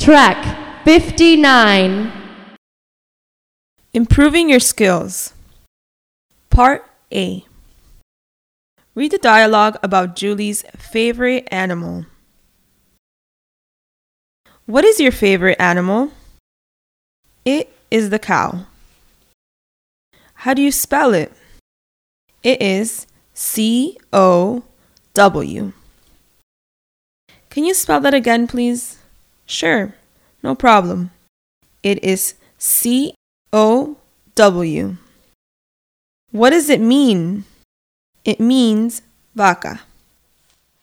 Track 59. Improving your skills. Part A. Read the dialogue about Julie's favorite animal. What is your favorite animal? It is the cow. How do you spell it? It is C-O-W. Can you spell that again, please? Sure, no problem. It is C-O-W. What does it mean? It means vaca.